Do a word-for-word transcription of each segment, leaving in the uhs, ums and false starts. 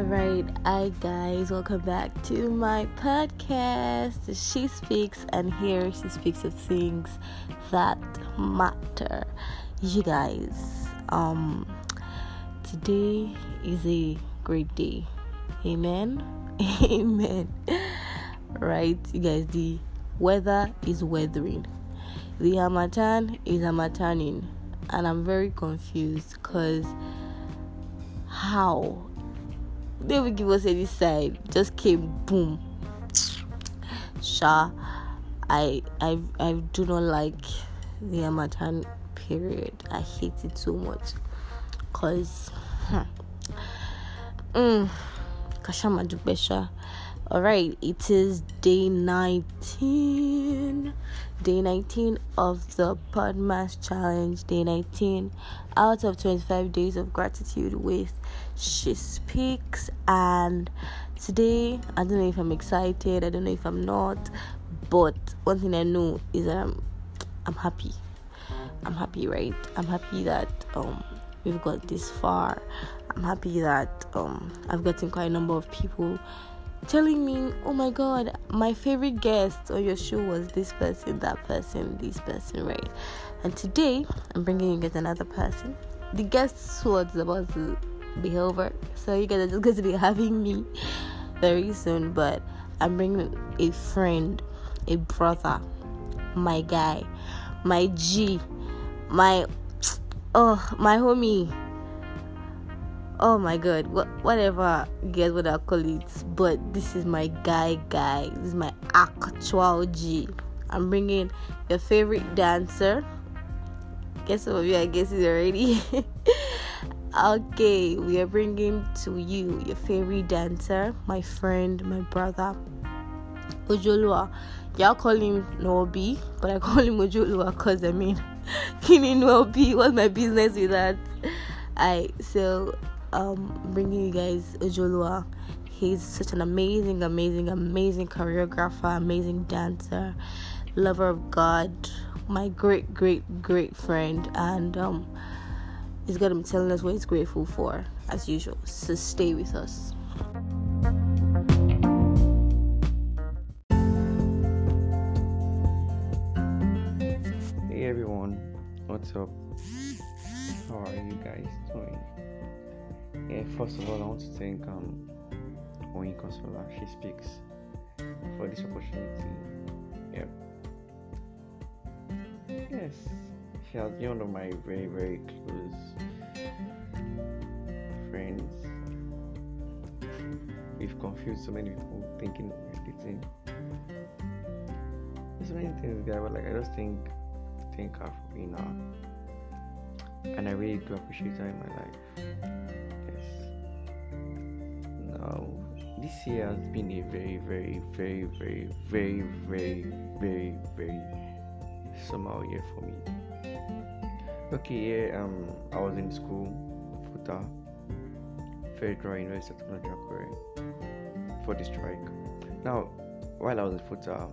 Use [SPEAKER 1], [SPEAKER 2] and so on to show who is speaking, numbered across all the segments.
[SPEAKER 1] Alright, hi guys, welcome back to my podcast. She speaks, and here she speaks of things that matter. You guys, um, today is a great day. Amen. Amen. Right, you guys, the weather is weathering. The Harmattan is Harmattaning, and I'm very confused because how they will give us any side just came boom. Sha, I I I do not like the Harmattan period. I hate it so much cause hmm, mm, Kashama Dubesha. Alright, it is day nineteen. Day nineteen of the Podmas Challenge. Day nineteen out of twenty-five days of gratitude with She Speaks. And today, I don't know if I'm excited, I don't know if I'm not, but one thing I know is that I'm I'm happy. I'm happy, right? I'm happy that um we've got this far. I'm happy that um I've gotten quite a number of people telling me, oh my god, my favorite guest on your show was this person, that person, this person, right? And today I'm bringing you guys another person. The guest slot is about to be over, so you guys are just going to be having me very soon. But I'm bringing a friend, a brother, my guy, my G, my oh my homie. Oh my god, what, whatever, guess what I call it, but this is my guy, guy. This is my actual G. I'm bringing your favorite dancer. Guess some of you, I guess, is already. Okay, we are bringing to you your favorite dancer, my friend, my brother, Ojolua. Y'all call him Nobi, but I call him Ojolua because I mean, Kini Nobi. What's my business with that? I so. Um, bringing you guys Ojolua. He's such an amazing, amazing, amazing choreographer, amazing dancer, lover of God, my great, great, great friend, and um, he's gonna be telling us what he's grateful for as usual. So stay with us.
[SPEAKER 2] Hey everyone, what's up? How are you guys doing? Yeah, first of all, I want to thank um Oyin Consola, She Speaks, for this opportunity. Yep. Yes, she has been one of my very, very close friends. We've confused so many people thinking we're dating. There's so many things, guys, but like I just think thank her for being her. And I really do appreciate her in my life. Now, this year has been a very, very, very, very, very, very, very, very somehow year for me. Okay, yeah, um, I was in school, FUTA, Federal University of Technology, Akure, for the strike. Now, while I was in FUTA,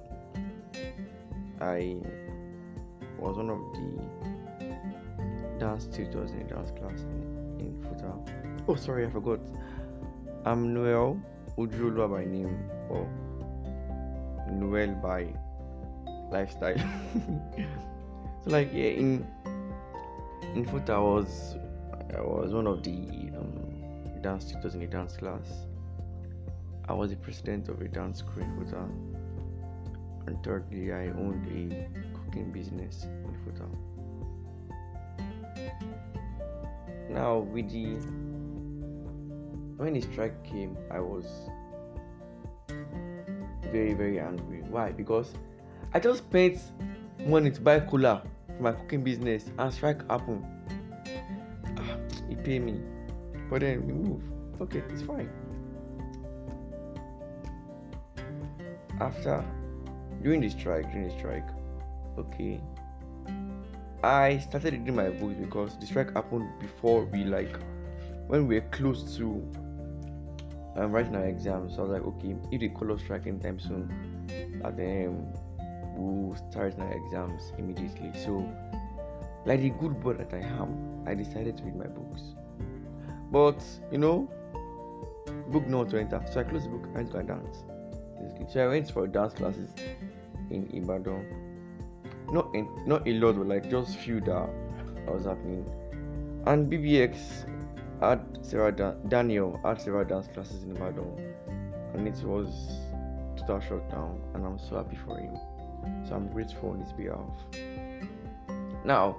[SPEAKER 2] I was one of the dance tutors in a dance class in, in FUTA. Oh, sorry, I forgot. I'm Noel Ojolua by name, or Noel by lifestyle. So, like, yeah, in in FUTA, I was I was one of the um, dance tutors in a dance class. I was the president of a dance crew in FUTA, and thirdly, I owned a cooking business in FUTA. Now, with the when the strike came, I was very, very angry. Why? Because I just spent money to buy cooler for my cooking business, and strike happened. Ah, he paid me, but then we move. Okay, it's fine. After, during the strike, during the strike, okay, I started reading my books because the strike happened before we like when we were close to I'm writing our exams. So I was like, okay, if they call us strike anytime soon, and then we'll start our exams immediately. So, like the good boy that I am, I decided to read my books. But you know, Book no one to enter. So I closed the book. I went to go and dance. Basically. So I went for dance classes in Ibadan. Not in, not a lot, but like just few that was happening. And B B X had several dan- Daniel had several dance classes in Ibadan, and it was total shutdown. And I'm so happy for him. So I'm grateful on his behalf. Now,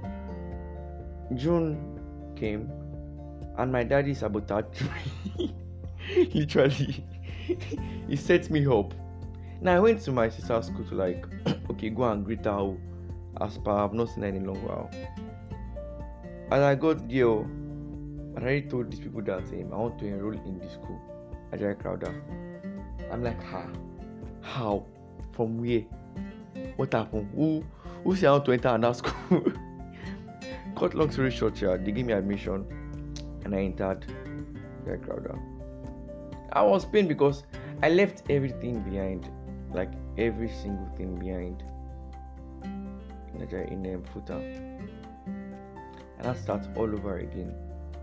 [SPEAKER 2] June came, and my daddy sabotaged me. Literally, he set me up. Now I went to my sister's school to like, okay, go and greet her. As per, I've not seen her in a long while. And I got there, I already told these people that um, I want to enroll in the school, Ajayi Crowther. I'm like, ha, how, from where, what happened? Who, who said I want to enter another school? Cut long story short, yeah, they gave me admission, and I entered Ajayi Crowther. I was pained because I left everything behind, like every single thing behind in Ajayi in um, Futa, and I start all over again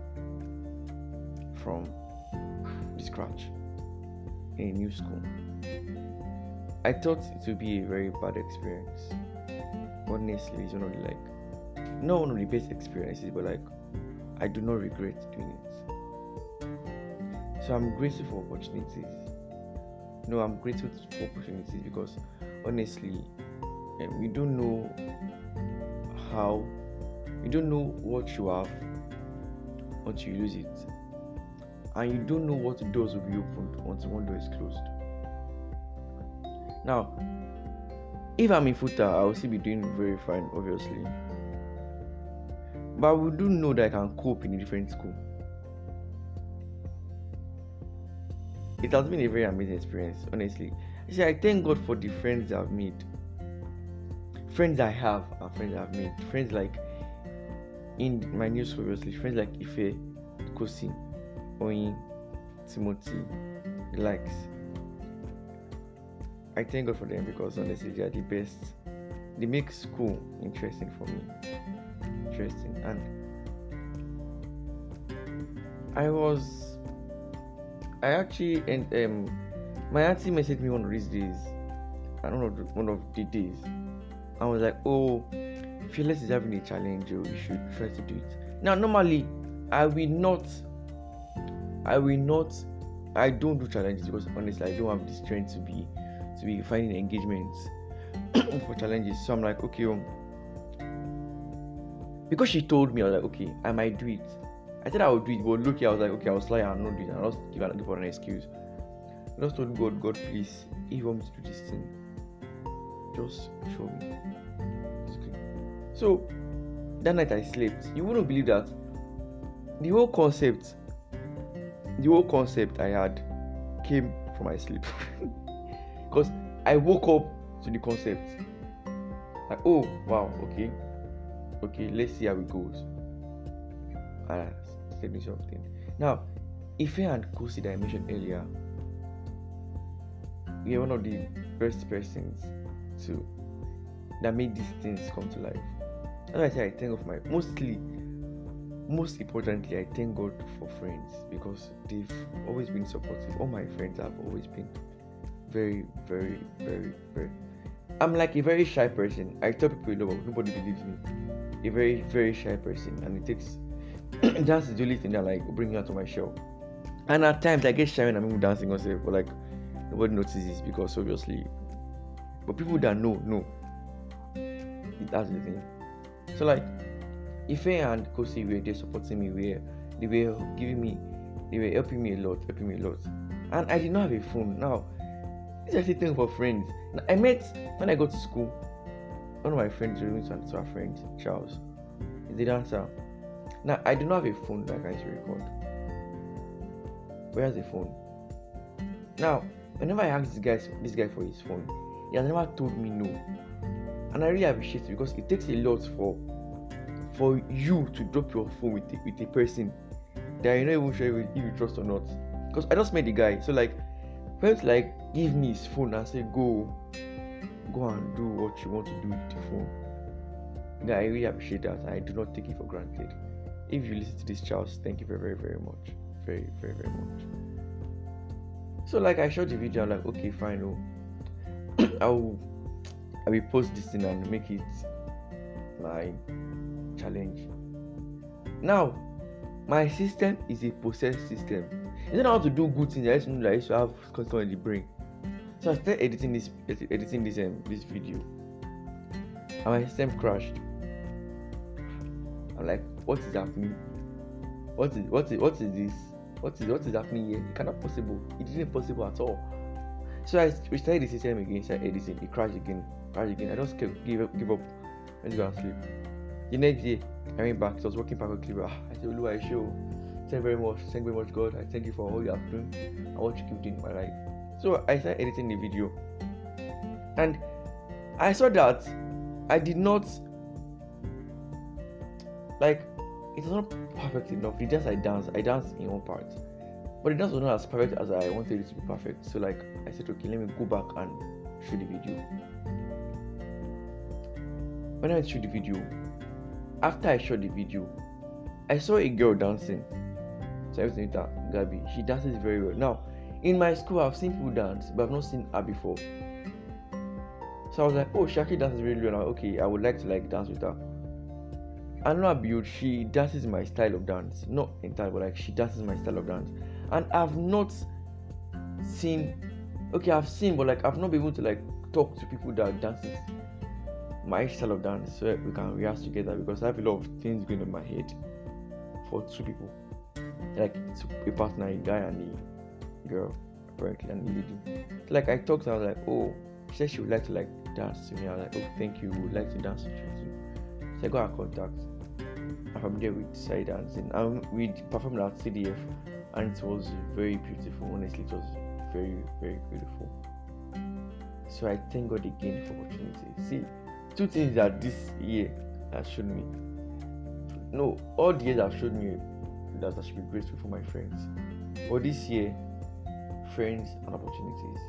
[SPEAKER 2] from the scratch in a new school. I thought it would be a very bad experience. Honestly, it's one of the like not one of the best experiences, but like I do not regret doing it. So I'm grateful for opportunities. No, I'm grateful for opportunities because honestly, um, we don't know how, you don't know what you have until you lose it, and you don't know what doors will be opened until one door is closed. Now, if I'm in Futa, I will still be doing very fine, obviously, but we do know that I can cope in a different school. It has been a very amazing experience, honestly. You see, I thank God for the friends I've made. Friends I have and friends I've made. Friends like in my new school, obviously. Friends like Ife, Kosi, Oyin, Timothy, the likes. I thank God for them because honestly they are the best. They make school interesting for me. Interesting. And I was I actually and um my auntie messaged me one of these days, and one of the, one of the days, I was like, oh, Fearless is having a challenge, oh, you should try to do it. Now, normally, I will not, I will not, I don't do challenges because honestly, I don't have the strength to be, to be finding engagements for challenges. So I'm like, okay, um, because she told me, I was like, okay, I might do it. I said I would do it, but look, I was like, okay, I was lying, I'll not do it. I'll just give, give her an excuse. I just told God, God, please, if you want me to do this thing, just show me. So that night I slept. You wouldn't believe that the whole concept, the whole concept I had came from my sleep. Because I woke up to the concept. Like, oh wow, okay, okay, let's see how it goes. And I said me something. Now, Ife and Kosi that I mentioned earlier, we are one of the best persons to that made these things come to life. As I say, I thank God for my mostly, most importantly, I thank God for friends because they've always been supportive. All my friends have always been very, very, very, very. I'm like a very shy person. I tell people, no, nobody believes me. A very, very shy person, and it takes. That's the only thing that like bring me out of my shell. And at times I get shy when I'm dancing on stage, but like nobody notices because obviously. But people that know, know. That's the thing. So like, Ife and Kosi were there supporting me, where they were giving me, they were helping me a lot, helping me a lot. And I did not have a phone. Now, this is actually thing for friends. Now, I met when I got to school. One of my friends, to our friend Charles, is the dancer. Now I do not have a phone that I can record. Where's the phone? Now, whenever I ask this guy, this guy for his phone, he has never told me no. And I really appreciate it because it takes a lot for for you to drop your phone with a, with a person that you're not even sure if you trust or not. Because I just met the guy, so like, for him to like give me his phone and say go, go and do what you want to do with the phone. Yeah, I really appreciate that. I do not take it for granted. If you listen to this, Charles, thank you very, very, very much, very, very, very much. So like I shot the video, I'm like, okay, fine, oh, I'll I will post this thing and make it my challenge. Now, my system is a possessed system. I don't know how to do good things. I just know that I used to have control in the brain. So I started editing this editing this um, this video, and my system crashed. I'm like, what is happening? What is what is what is this? What is what is happening here? It cannot possible. It isn't possible at all. So I restarted the system again, started editing. It crashed again, crashed again. I just give up, give up, and go and sleep. The next day, I went back. So I was working perfectly well. I said, Olu, I show. Thank you very much. Thank you very much, God. I thank you for all you have done and what you keep doing in my life. So I started editing the video, and I saw that I did not like it was not perfect enough. The dance I danced, I danced in one part, but the dance was not as perfect as I wanted it to be perfect. So like I said, okay, let me go back and shoot the video. When I shoot the video, after I shot the video, I saw a girl dancing. So I was saying that Gabby, she dances very well. Now, in my school, I've seen people dance, but I've not seen her before. So I was like, oh, she actually dances really well. Like, okay, I would like to like dance with her. And not build, she dances my style of dance. Not entirely, but like she dances my style of dance. And I've not seen, okay, I've seen, but like I've not been able to like talk to people that dances my style of dance so we can rehearse together, because I have a lot of things going on in my head for two people, like a partner, a guy and a girl, apparently, and a lady. So like I talked to her, I was like, oh, she said she would like to like dance to me. I was like, oh, thank you, would like to dance with you too. So I got her contact, and from there we started dancing, and we performed at C D F, and it was very beautiful. Honestly, it was very, very beautiful. So I thank God again for opportunity. See, two things that this year has shown me. No, all the years have showed me that I should be grateful for my friends. But this year, friends and opportunities.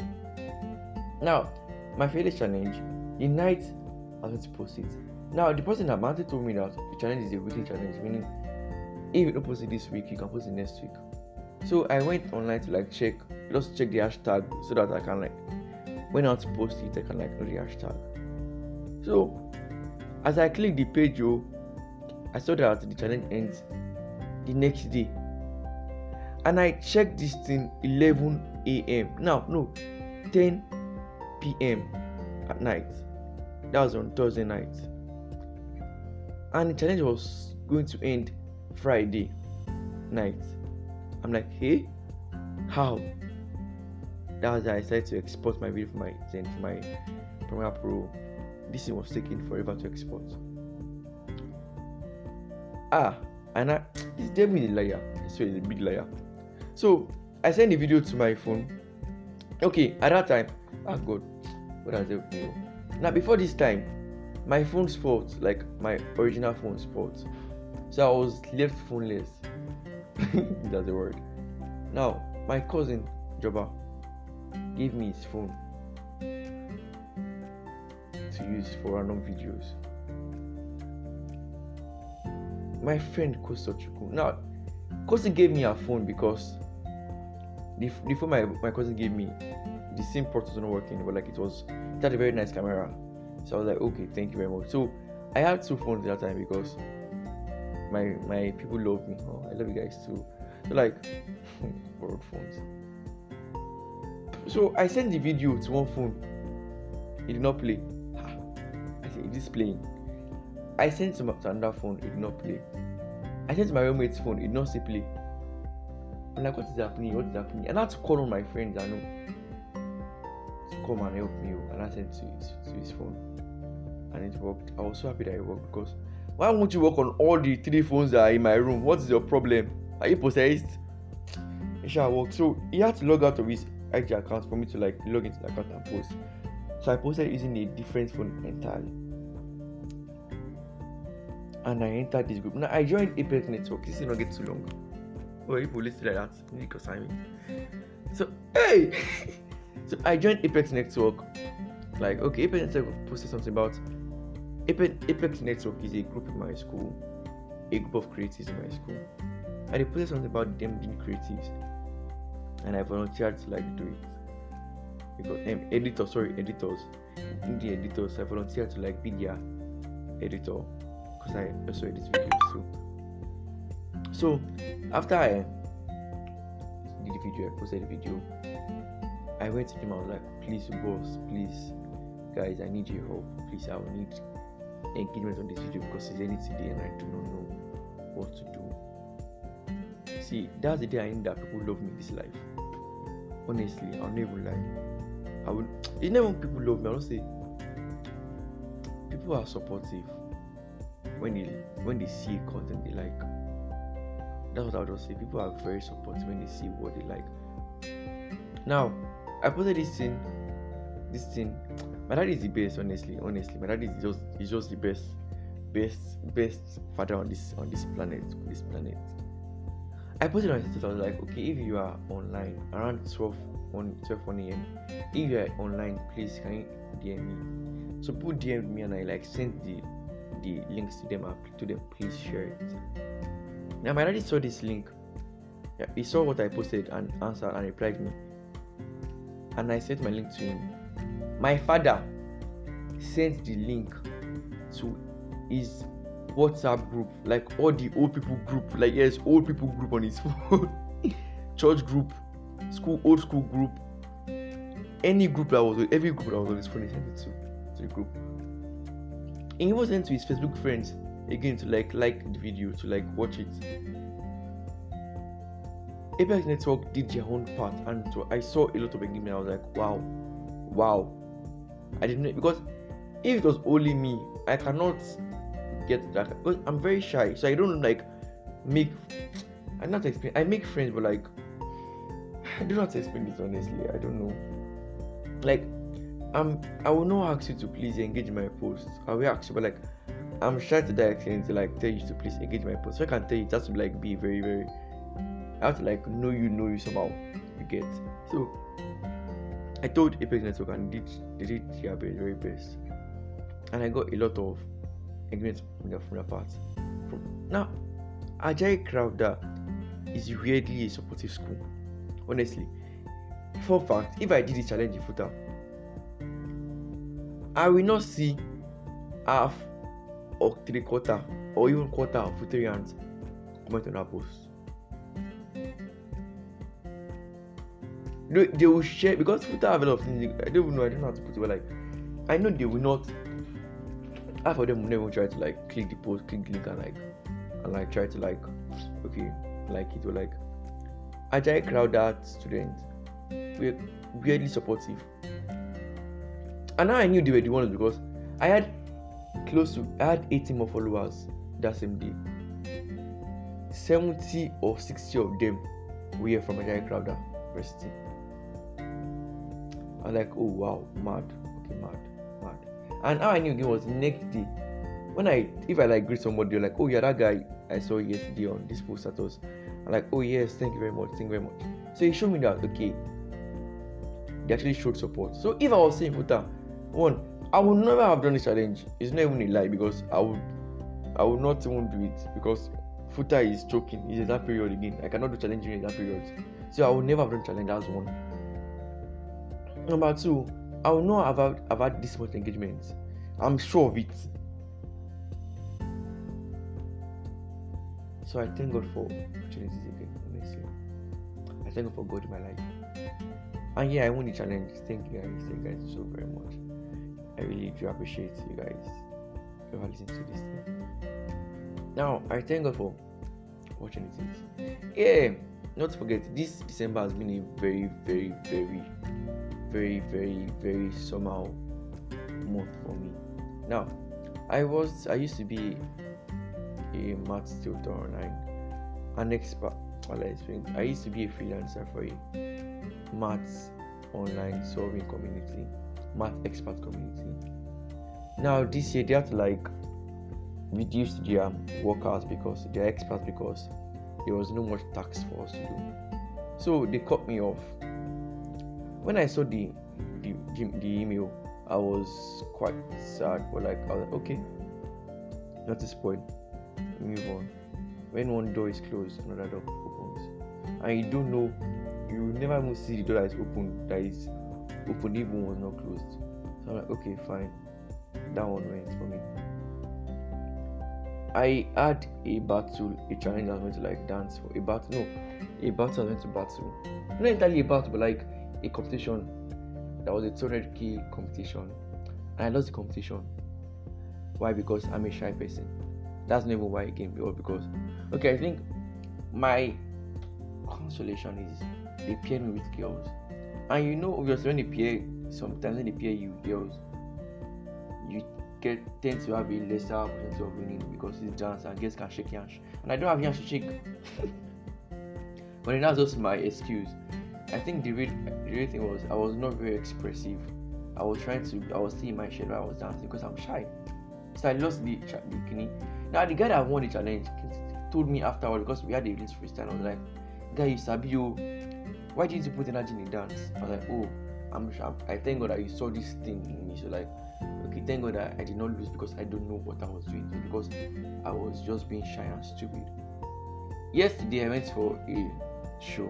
[SPEAKER 2] Now, my favorite challenge, the night I was going to post it. Now, the person that Mante told me that the challenge is a weekly challenge, meaning if you don't post it this week, you can post it next week. So I went online to like check, just check the hashtag so that I can like, when I want to post it, I can like know the hashtag. So, as I click the page, oh, I saw that the challenge ends the next day. And I checked this thing eleven a.m. Now, no, ten p.m. at night. That was on Thursday night. And the challenge was going to end Friday night. I'm like, hey, how? That was how I decided to export my video for my then for my Premiere Pro. This thing was taking forever to export. Ah, and I, this devil is a liar. I swear he's a big liar. So I sent the video to my phone. Okay, at that time, ah God, what has helped me? Now before this time, my phone spoiled, like my original phone spoiled. So I was left phoneless. That's the word. Now my cousin Joba gave me his phone to use for random videos. My friend Kosto Chuku. Now, Kosto gave me her phone because the, the phone my, my cousin gave me, the SIM port was not working, but like it was, it had a very nice camera. So I was like, okay, thank you very much. So I had two phones at that time because my my people love me. Oh, I love you guys too. So like, borrowed phones. So I sent the video to one phone. It did not play. I said, it is playing. I sent to, to another phone. It did not play. I sent to my roommate's phone. It did not say play. I'm like, what is happening? What is happening? And I had to call on my friends I know to come and help me. And I sent to, to, to his phone. And it worked. I was so happy that it worked, because why won't you work on all the three phones that are in my room? What is your problem? Are you possessed? It shall work. So he had to log out of his I G account for me to like log into the account and post. So I posted using a different phone entirely. And I entered this group. Now I joined Apex Network. This is not get too long. Oh, if you listen like that, you need to sign me. So hey, so I joined Apex Network. Like okay, Apex Network posted something about Apex, Apex Network is a group in my school, a group of creatives in my school, and they posted something about them being creatives. and I volunteered to like do it because um, editor, sorry, editors, in the editors, I volunteered to like be their editor because I also edit videos too. So after I did the video, I posted the video. I went to him. I was like, "Please, boss, please, guys, I need your help. Please, I will need engagement on this video because it's ending today, and I do not know what to do." See, that's the day I knew that people love me in this life. Honestly, I'll never lie. I would. You know when people love me, I don't say people are supportive when they when they see content they like. That's what I would just say. People are very supportive when they see what they like. Now, I posted this thing. This thing. My dad is the best. Honestly, honestly, my dad is just is just the best, best, best father on this on this planet. This planet. I posted on Twitter. I was like, okay, if you are online around twelve on twelve one a.m. if you are online, please can you D M me? So people D M'd me and I like sent the the links to them. I to them, please share it. Now my daddy saw this link. Yeah, he saw what I posted and answered and replied me. And I sent my link to him. My father sent the link to his WhatsApp group, like all the old people group, like yes, old people group on his phone, church group, school, old school group, any group that was, every group that was on his phone, he sent it to, to the group. And he was sent to his Facebook friends again to like like the video, to like watch it. Apex Network did their own part, and so I saw a lot of engagement. I was like, wow, wow. I didn't know, because if it was only me, I cannot get that because I'm very shy, so I don't like make. I'm not explain. I make friends, but like I do not explain this honestly. I don't know. Like, um, I will not ask you to please engage in my post. I will ask you, but like, I'm shy to that extent to like tell you to please engage in my post. So I can tell you just to like be very, very. I have to like know you, know you somehow. You get. So I told Apex Network and did they did their very, very best, and I got a lot of engagement from their from their part. From now, Ajayi Crowther is weirdly a supportive school. Honestly, for fact, if I did this challenge in FUTA, I will not see half or three quarter or even quarter of Futarians comment on our post. They, they will share because FUTA have a lot of things. I don't even know. I don't know how to put it. But like, I know they will not. Half of them will never try to like click the post, click the link, and like, and like try to like, okay, like it or like. Ajayi Crowther students were weirdly supportive, and now I knew they were the ones because I had close to I had eighty more followers that same day. seventy or sixty of them were from Ajayi Crowther University. I was like, oh wow, mad, okay, mad, mad. And how I knew it was the next day. When I, if I like greet somebody, they're like, oh yeah, that guy I saw yesterday on this post status. I'm like, oh yes, thank you very much, thank you very much. So he showed me that, okay, they actually showed support. So if I was saying FUTA, one, I would never have done this challenge. It's not even a lie because I would, I would not even do it because FUTA is choking. It's in that period again. I cannot do challenge in that period. So I would never have done challenge. That's one. Number two, I would not have had, have had this much engagement. I'm sure of it. So I thank God for opportunities again, honestly. I thank God for God in my life. And yeah, I won the challenge. Thank you guys. Thank you guys so very much. I really do appreciate you guys who are listening to this thing. Now, I thank God for opportunities. Yeah, not to forget, this December has been a very, very, very, very, very, very somehow month for me. Now, I was, I used to be a maths tutor online, an expert. Well, I explained. I used to be a freelancer for a maths online solving community, math expert community. Now this year they have to like reduce their workers because they're experts because there was no much tax for us to do. So they cut me off. When I saw the the, the email, I was quite sad, but like I was like, okay, not to spoil. Move on. When one door is closed, another door opens. And you don't know you will never even see the door that is open, that is open even was not closed. So I'm like, okay, fine. That one went for me. I had a battle, a challenge I was going to like dance for. A battle, no, a battle I went to battle. Not entirely a battle, but like a competition. That was a two hundred k competition. And I lost the competition. Why? Because I'm a shy person. That's not even why I came here. Because, okay, I think my consolation is they pair me with girls. And you know, obviously, when they pair, sometimes when they pair you with girls, you get tend to have a lesser opportunity of winning because it's dance and girls can shake hands. And I don't have hands to shake. But then that's just my excuse. I think the real, the real thing was I was not very expressive. I was trying to, I was still in my shade while I was dancing because I'm shy. So I lost the bikini. Now the guy that won the challenge told me afterward, because we had a release freestyle. I was like, "Guy, you sabi you. Why didn't you put energy in the dance?" I was like, "Oh, I'm sure. I thank God that you saw this thing in me." So like, okay, thank God that I did not lose because I don't know what I was doing. Because I was just being shy and stupid. Yesterday I went for a show.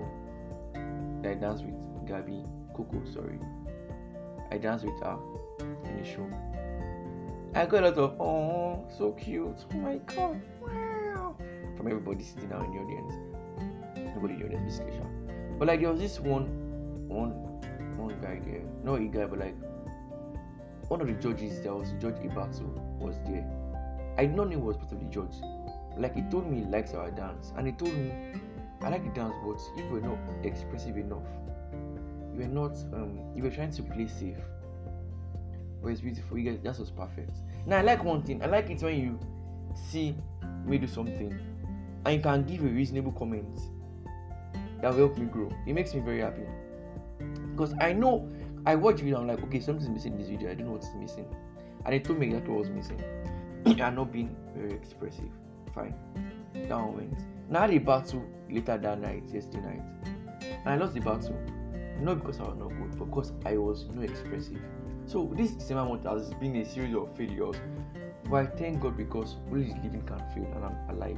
[SPEAKER 2] I danced with Gabby Coco. Sorry, I danced with her in the show. I got a lot of oh, so cute, oh my god, wow, from everybody sitting down in the audience. Nobody in the audience basically. But like there was this one, one, one guy there, not a guy, but like one of the judges. There was Judge Ibato was there. I did not know he was part of the judge. Like he told me he likes our dance, and he told me I like the dance, but you were not expressive enough. You were not. Um, you were trying to play safe. But it's beautiful. You guys, that was perfect. Now I like one thing. I like it when you see me do something and you can give a reasonable comment that will help me grow. It makes me very happy because I know I watch video. I'm like, okay, something's missing in this video. I don't know what's missing, and they told me exactly what was missing. I'm not being very expressive. Fine. That one went. Now I had a battle later that night, yesterday night, and I lost the battle. Not because I was not good, but because I was not expressive. So this December month has been a series of failures, but I thank God because only the living can fail, and I'm alive.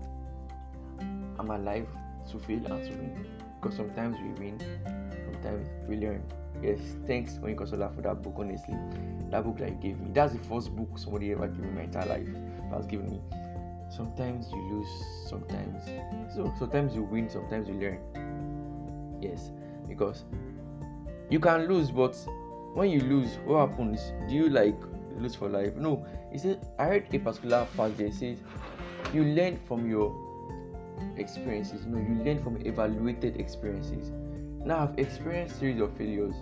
[SPEAKER 2] I'm alive to fail and to win, because sometimes we win, sometimes we learn. Yes, thanks when you consider for that book. Honestly, that book that you gave me, that's the first book somebody ever gave me in my entire life. That's given me. Sometimes you lose, sometimes so sometimes you win, sometimes you learn. Yes, because you can lose, but when you lose, what happens? Do you like lose for life? No. It said, I heard a particular part there. It says you learn from your experiences. No, you learn from evaluated experiences. Now I've experienced series of failures.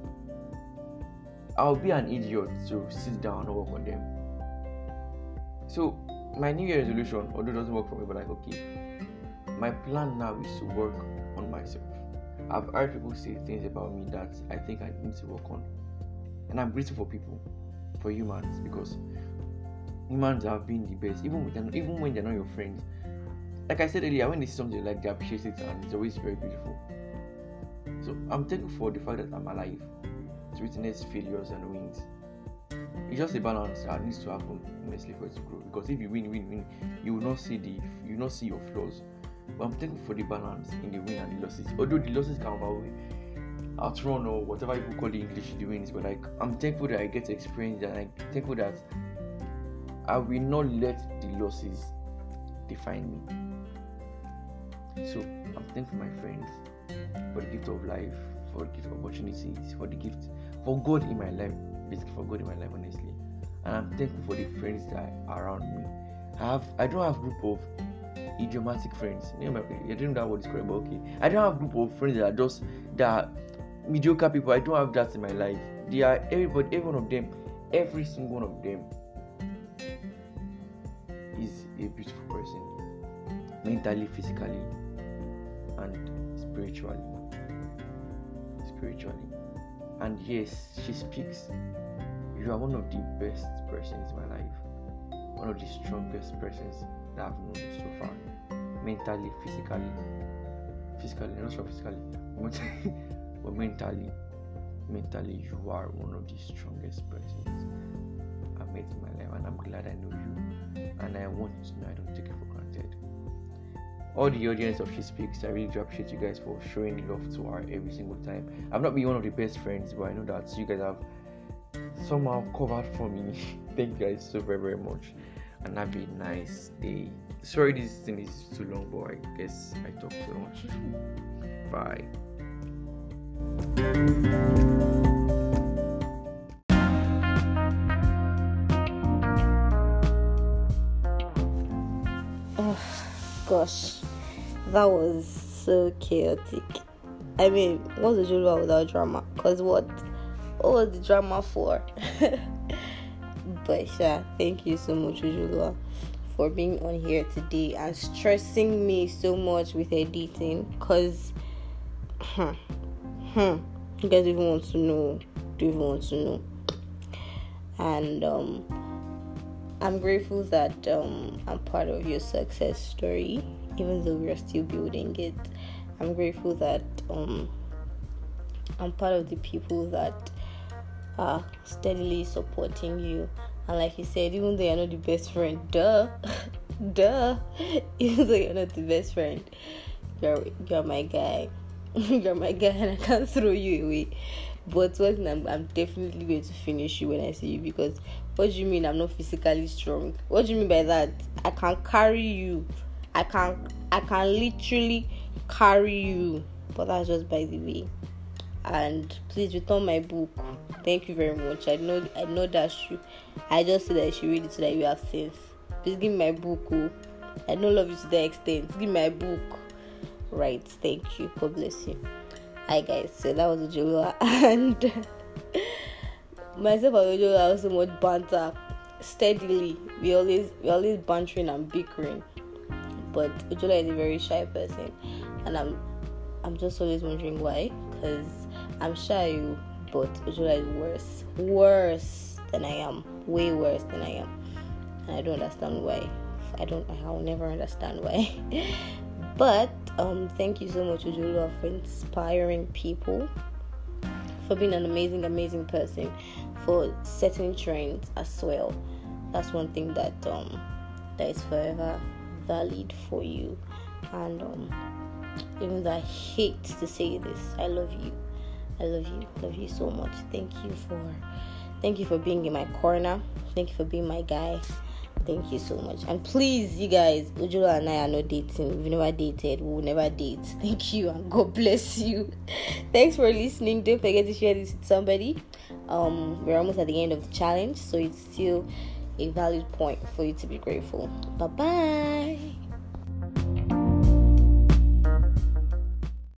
[SPEAKER 2] I'll be an idiot to sit down and work on them. So my New Year resolution, although it doesn't work for me, but like okay, my plan now is to work on myself. I've heard people say things about me that I think I need to work on. And I'm grateful for people, for humans, because humans have been the best, even with them, even when they're not your friends. Like I said earlier, when they see something like they appreciate it, and it's always very beautiful. So I'm thankful for the fact that I'm alive to witness failures and wins. It's just a balance that needs to happen, honestly, for it to grow. Because if you win, win, win, you will not see the, you will not see your flaws. But I'm thankful for the balance in the win and the losses. Although the losses can outweigh, outrun or whatever people call the English the wins, but like I'm thankful that I get to experience that. I'm thankful that I will not let the losses define me. So I'm thankful for my friends, for the gift of life, for the gift of opportunities, for the gift for God in my life, basically for God in my life, honestly. And I'm thankful for the friends that are around me. I have I don't have a group of idiomatic friends. You know, I don't know that word is correct, but okay. I don't have a group of friends that are just that are mediocre people. I don't have that in my life. They are everybody, every one of them, every single one of them is a beautiful person, mentally, physically, and spiritually. Spiritually, and yes, she speaks. You are one of the best persons in my life, one of the strongest persons that I've known so far, mentally, physically, physically, not so physically, but mentally, mentally, you are one of the strongest persons I've met in my life, and I'm glad I know you, and I want you to know I don't take it for granted. all the audience of She Speaks, I really do appreciate you guys for showing love to her every single time. I've not been one of the best friends, but I know that you guys have somehow covered for me. Thank you guys so very very much, and have a nice day. Sorry this thing is too long, but I guess I talk too much. Bye.
[SPEAKER 1] Oh gosh, that was so chaotic. I mean, what's the Ojoluwa without drama? Cause what? What was the drama for? But yeah, thank you so much, Ojoluwa, for being on here today and stressing me so much with editing. Cause, hmm, hmm, you guys even want to know, do even want to know, and um. I'm grateful that um, I'm part of your success story, even though we're still building it. I'm grateful that um, I'm part of the people that are steadily supporting you. And like you said, even though you're not the best friend, duh, duh, even though you're not the best friend, you're, you're my guy. You're my guy and I can't throw you away. But what I'm, I'm definitely going to finish you when I see you, because what do you mean I'm not physically strong? What do you mean by that? I can carry you. I can I can literally carry you. But that's just by the way. And please return my book. Thank you very much. I know I know that's you. I just said that you should read it so that you have sense. Please give me my book. Oh. I don't love you to that extent. Give me my book. Right. Thank you. God bless you. Hi guys, so that was Ojoluwa, and myself and Ojoluwa also much banter steadily. We always we always bantering and bickering, but Ojoluwa is a very shy person, and I'm I'm just always wondering why. Cause I'm shy, but Ojoluwa is worse, worse than I am, way worse than I am, and I don't understand why. I don't. I'll never understand why. But um, thank you so much, Ojoluwa, for inspiring people, for being an amazing, amazing person, for setting trends as well. That's one thing that um, that is forever valid for you. And um, even though I hate to say this, I love you. I love you. Love you so much. Thank you for, thank you for being in my corner. Thank you for being my guy. Thank you so much. And please, you guys, Ojoluwa and I are not dating. We've never dated. We will never date. Thank you and God bless you. Thanks for listening. Don't forget to share this with somebody. Um, we're almost at the end of the challenge, so it's still a valid point for you to be grateful. Bye-bye.